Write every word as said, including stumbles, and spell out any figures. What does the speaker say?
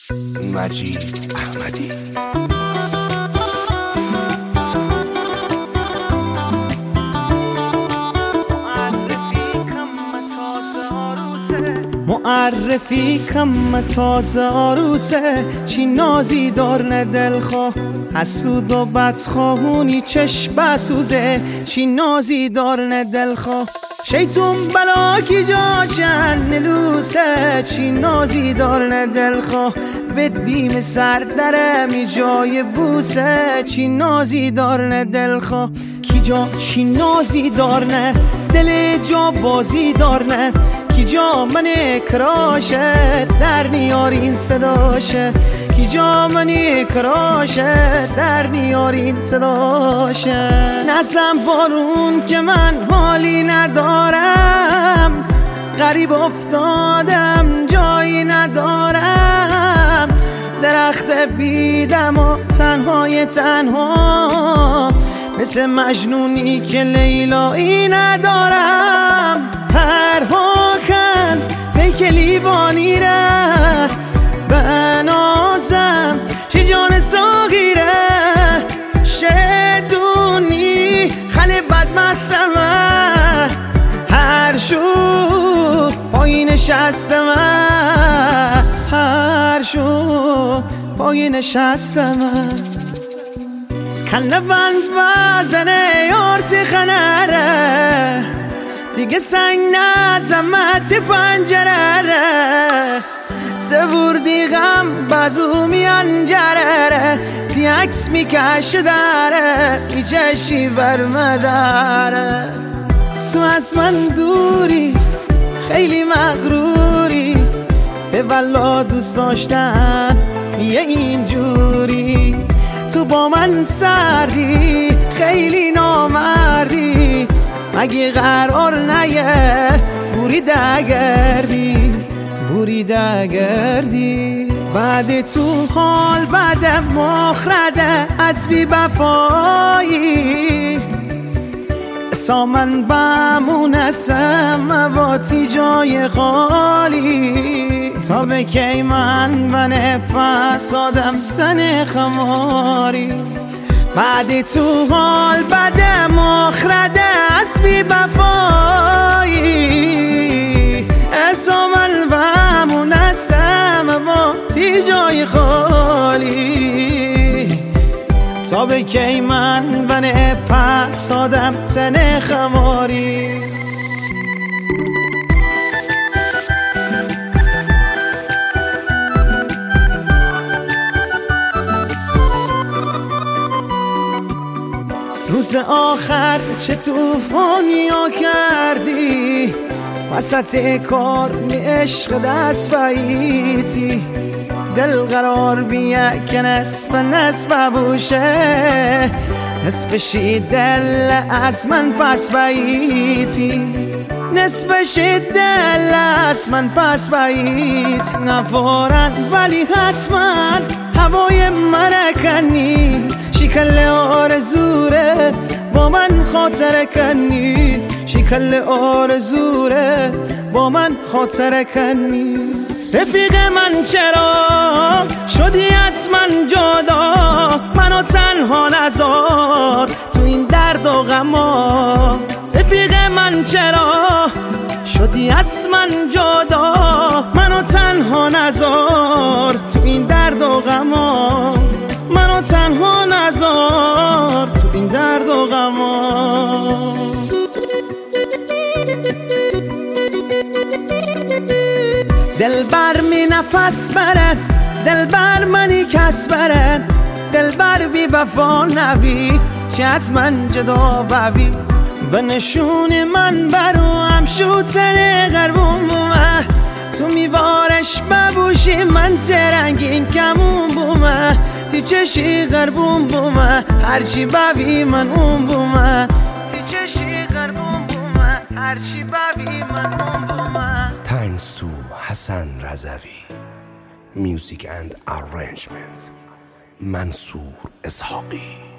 مجید احمدی. معرفی کم تازه آروسه، چی نازی دار نه دلخواه، حسود و بدخواهونی چشم بسوزه، چی نازی دار نه دلخواه، شیطون بلا کی جاشن نلوسه، چی نازی دار نه دلخواه، بدیم سر درمی جای بوسه، چی نازی دار نه دلخواه، کی جا چی نازی دار نه دل جا بازی دار نه، کی جا من کراشه در نیارین صداشه، کی جا من کراشه در نیارین صداشه، نزن بارون که من حالی ندارم، غریب افتادم جایی ندارم، درخت بیدم و تنهای تنها، مثل مجنونی که لیلایی ندارم، پرهاکن پیک لیوانی ره بنازم، شی جان ساغیره شدونی خلی بدمستمه، هر شو پایی نشستمه، هر شو پایی نشستمه، کنه بند بزنه یارسی خنره، دیگه سنگ نزمت پنجره، تبوردی غم بازو میانجره، تی عکس میکشه داره میچشی برمداره، تو از من دوری خیلی مغروری، به والا دوست داشتن یه اینجوری، تو با من سردی خیلی نامردی، مگه قرار نیه بوری دگردی بوری دگردی، بعد تو حال بعد مخرده از بی بفایی، سامن بمونسم مواتی جای خالی، تا به کی من من فسادم زن خماری، بعد تو حال بعد مخرده از بی بفایی، سامن بمونسم مواتی جای خالی، تا به کی من من فسادم زن خماری. روز آخر چه توفانی ها کردی، وسط کار می عشق دست باییتی، دل قرار بیه که نصف نصف بوشه، نصفشی دل از من پس باییتی، نصفشی دل از من پس باییت، نفارن ولی حتما هوای مرکنی، شکل آرزوره با من خاطره کنی، شکل آرزوره با من خاطره کنی، رفیق من چرا شدی از من جدا، منو تنها نذار تو این درد و غما، رفیق من چرا شدی از من جدا، منو تنها نذار تو این درد و غما، منو تنها نذار تو این درد و غما. دل بر می نفس برد، دل بر منی کس برد، دل بر بی وفا نبی، چه از من جدا ببی، به نشون من برو هم شوتر غربون بومه، تو میوارش ببوشی من ترنگین کمون بومه، تی چشی غربون بومه، هرچی ببی من اون بومه، تی چشی غربون بومه، هرچی ببی من اون بومه. Thanks to Hassan Razavi. Music and arrangement Mansour Ishaqi.